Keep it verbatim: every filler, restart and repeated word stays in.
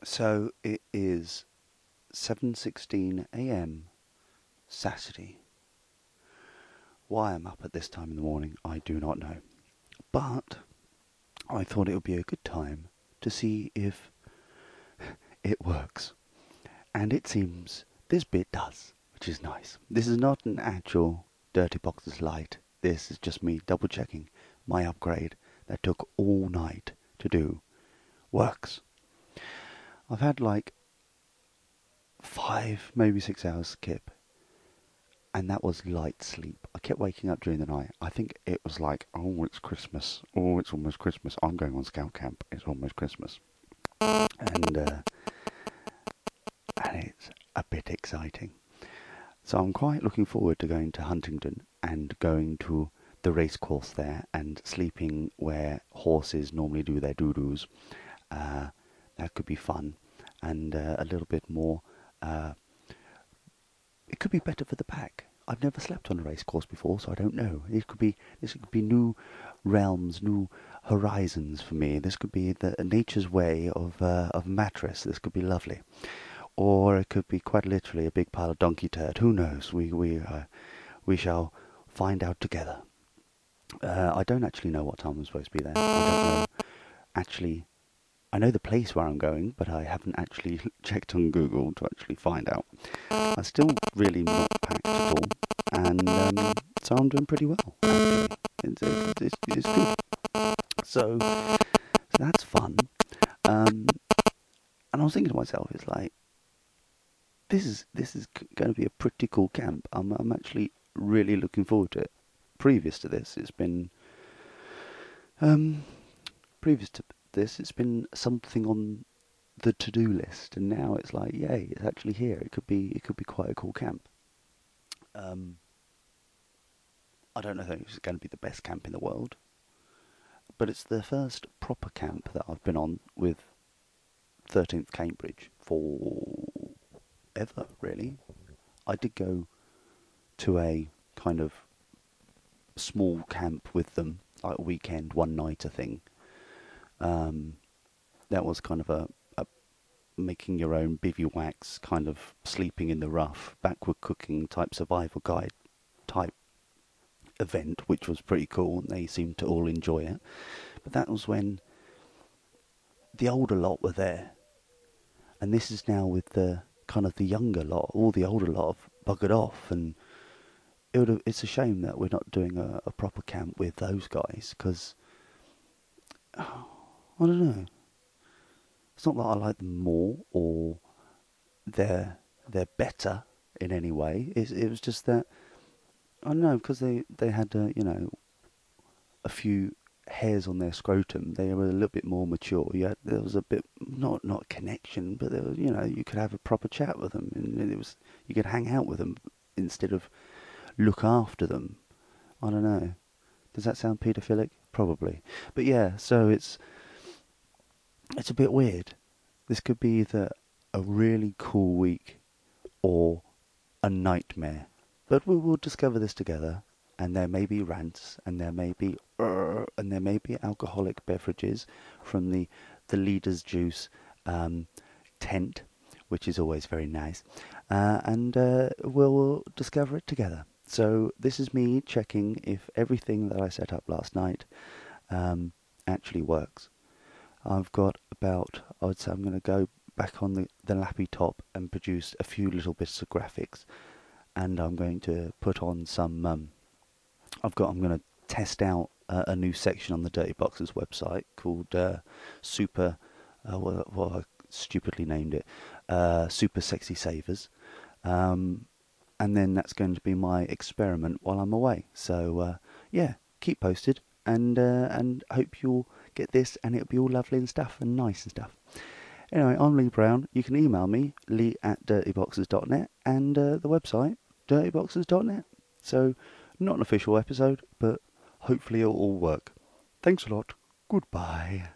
So it is seven sixteen a m Saturday. Why I'm up at this time in the morning, I do not know. But I thought it would be a good time to see if it works. And it seems this bit does, which is nice. This is not an actual Dirty Boxes Lite. This is just me double checking my upgrade that took all night to do works. I've had like five, maybe six hours skip, and that was light sleep. I kept waking up during the night. I think it was like, oh, it's Christmas. Oh, it's almost Christmas. I'm going on scout camp. It's almost Christmas. And, uh, and it's a bit exciting. So I'm quite looking forward to going to Huntingdon and going to the race course there and sleeping where horses normally do their doo-doos. Uh, that could be fun and uh, a little bit more. Uh, it could be better for the pack. I've never slept on a race course before, so I don't know. It could be this could be new realms, new horizons for me. This could be the nature's way of uh, of mattress. This could be lovely, or it could be quite literally a big pile of donkey turd. Who knows? We we uh, we shall find out together. Uh, I don't actually know what time I'm supposed to be there. I don't know actually. I know the place where I'm going, but I haven't actually checked on Google to actually find out. I'm still really not packed at all, and um, so I'm doing pretty well, actually. It's, it's, it's, it's good. So, so that's fun. Um, and I was thinking to myself, it's like, this is this is going to be a pretty cool camp. I'm, I'm actually really looking forward to it. Previous to this, it's been... Um, previous to this, it's been something on the to-do list, and now it's like, yay, it's actually here. It could be, it could be quite a cool camp. Um, I don't know if it's going to be the best camp in the world, but it's the first proper camp that I've been on with thirteenth Cambridge for ever, really. I did go to a kind of small camp with them, like a weekend, one-nighter thing. Um, that was kind of a, a making your own bivouacs, kind of sleeping in the rough, backward cooking type survival guide type event, which was pretty cool, and they seemed to all enjoy it. But that was when the older lot were there, and this is now with the kind of the younger lot. All the older lot have buggered off, and it would have, it's a shame that we're not doing a, a proper camp with those guys, because oh, I don't know. It's not that I like them more or they're they're better in any way. It's, it was just that I don't know, because they they had uh, you know a few hairs on their scrotum. They were a little bit more mature. You had, there was a bit not not connection, but there was, you know you could have a proper chat with them, and it was you could hang out with them instead of look after them. I don't know. Does that sound paedophilic? Probably. But yeah, so it's it's a bit weird. This could be either a really cool week or a nightmare. But we will discover this together, and there may be rants, and there may be uh, and there may be alcoholic beverages from the the leader's juice um, tent, which is always very nice, uh, and uh, we'll discover it together. So this is me checking if everything that I set up last night um, actually works. I've got about, I would say I'm going to go back on the, the lappy top and produce a few little bits of graphics, and I'm going to put on some, um, I've got, I'm going to test out uh, a new section on the Dirty Boxes website called uh, Super, uh, well, well, I stupidly named it, uh, Super Sexy Savers, um, and then that's going to be my experiment while I'm away. So uh, yeah, keep posted, and uh, and hope you'll get this, and it'll be all lovely and stuff, and nice and stuff. Anyway, I'm Lee Brown. You can email me, lee at dirtyboxes dot net, and uh, the website, dirtyboxes dot net. So, not an official episode, but hopefully it'll all work. Thanks a lot. Goodbye.